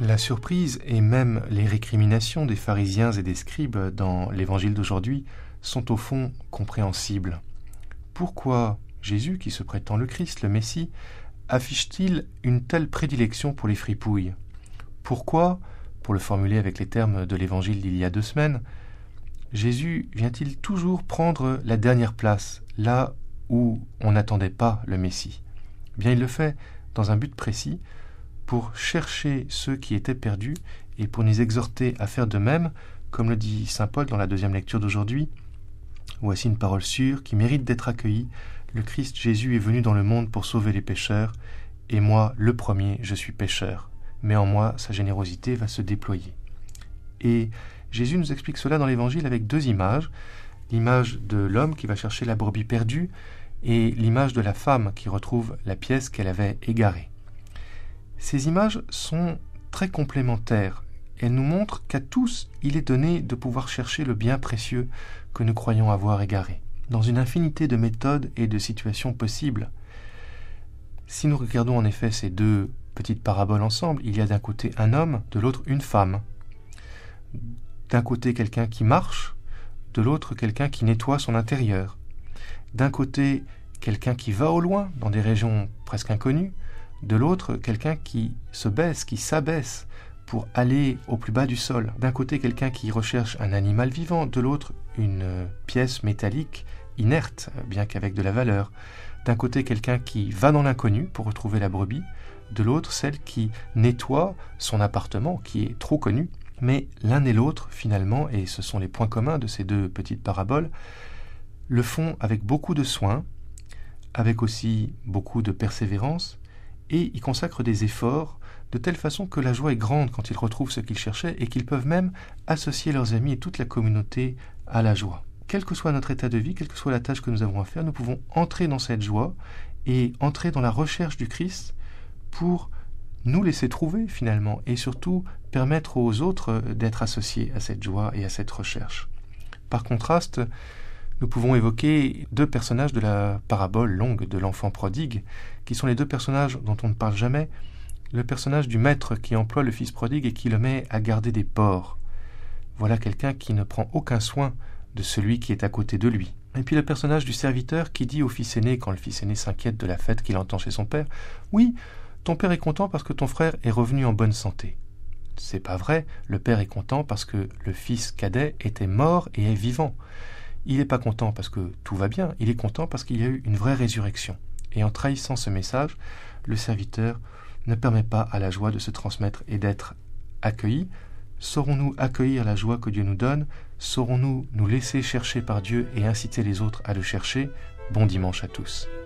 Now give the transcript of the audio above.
La surprise et même les récriminations des pharisiens et des scribes dans l'évangile d'aujourd'hui sont au fond compréhensibles. Pourquoi Jésus, qui se prétend le Christ, le Messie, affiche-t-il une telle prédilection pour les fripouilles ? Pourquoi, pour le formuler avec les termes de l'évangile d'il y a 2 semaines, Jésus vient-il toujours prendre la dernière place, là où on n'attendait pas le Messie ? Bien, il le fait dans un but précis, pour chercher ceux qui étaient perdus et pour nous exhorter à faire de même, comme le dit saint Paul dans la 2e lecture d'aujourd'hui. Voici une parole sûre qui mérite d'être accueillie. Le Christ Jésus est venu dans le monde pour sauver les pécheurs, et moi, le premier, je suis pécheur. Mais en moi, sa générosité va se déployer. Et Jésus nous explique cela dans l'Évangile avec 2 images. L'image de l'homme qui va chercher la brebis perdue et l'image de la femme qui retrouve la pièce qu'elle avait égarée. Ces images sont très complémentaires. Elles nous montrent qu'à tous, il est donné de pouvoir chercher le bien précieux que nous croyons avoir égaré, dans une infinité de méthodes et de situations possibles. Si nous regardons en effet ces 2 petites paraboles ensemble, il y a d'un côté un homme, de l'autre une femme. D'un côté quelqu'un qui marche, de l'autre quelqu'un qui nettoie son intérieur. D'un côté quelqu'un qui va au loin, dans des régions presque inconnues, de l'autre, quelqu'un qui se baisse, qui s'abaisse pour aller au plus bas du sol. D'un côté, quelqu'un qui recherche un animal vivant, de l'autre, une pièce métallique inerte, bien qu'avec de la valeur. D'un côté, quelqu'un qui va dans l'inconnu pour retrouver la brebis, de l'autre, celle qui nettoie son appartement, qui est trop connu. Mais l'un et l'autre, finalement, et ce sont les points communs de ces 2 petites paraboles, le font avec beaucoup de soin, avec aussi beaucoup de persévérance, et ils consacrent des efforts de telle façon que la joie est grande quand ils retrouvent ce qu'ils cherchaient et qu'ils peuvent même associer leurs amis et toute la communauté à la joie. Quel que soit notre état de vie, quelle que soit la tâche que nous avons à faire, nous pouvons entrer dans cette joie et entrer dans la recherche du Christ pour nous laisser trouver finalement et surtout permettre aux autres d'être associés à cette joie et à cette recherche. Par contraste, nous pouvons évoquer 2 personnages de la parabole longue de l'enfant prodigue, qui sont les 2 personnages dont on ne parle jamais. Le personnage du maître qui emploie le fils prodigue et qui le met à garder des porcs. Voilà quelqu'un qui ne prend aucun soin de celui qui est à côté de lui. Et puis le personnage du serviteur qui dit au fils aîné, quand le fils aîné s'inquiète de la fête qu'il entend chez son père, « Oui, ton père est content parce que ton frère est revenu en bonne santé. » C'est pas vrai, le père est content parce que le fils cadet était mort et est vivant. Il n'est pas content parce que tout va bien, il est content parce qu'il y a eu une vraie résurrection. Et en trahissant ce message, le serviteur ne permet pas à la joie de se transmettre et d'être accueilli. Saurons-nous accueillir la joie que Dieu nous donne ? Saurons-nous nous laisser chercher par Dieu et inciter les autres à le chercher ? Bon dimanche à tous.